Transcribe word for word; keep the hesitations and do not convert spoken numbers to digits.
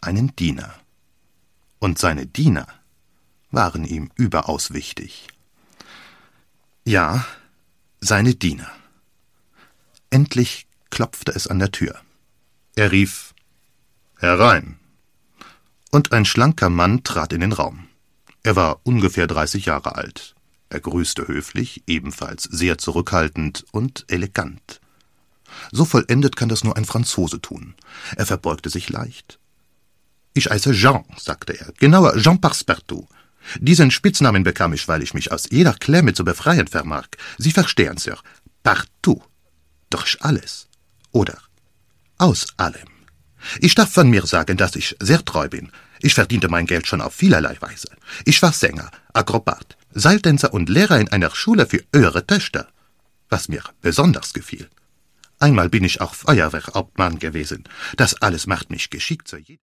einen Diener. Und seine Diener waren ihm überaus wichtig. Ja, seine Diener. Endlich klopfte es an der Tür. Er rief: »Herein!« Und ein schlanker Mann trat in den Raum. Er war ungefähr dreißig Jahre alt. Er grüßte höflich, ebenfalls sehr zurückhaltend und elegant. So vollendet kann das nur ein Franzose tun. Er verbeugte sich leicht. »Ich heiße Jean«, sagte er, »genauer Jean Passepartout. Diesen Spitznamen bekam ich, weil ich mich aus jeder Klemme zu befreien vermag. Sie verstehen, Sir. Partout. Durch alles. Oder aus allem. Ich darf von mir sagen, dass ich sehr treu bin. Ich verdiente mein Geld schon auf vielerlei Weise. Ich war Sänger, Akrobat, Seiltänzer und Lehrer in einer Schule für höhere Töchter, was mir besonders gefiel. Einmal bin ich auch Feuerwehrhauptmann gewesen. Das alles macht mich geschickt zu jedem.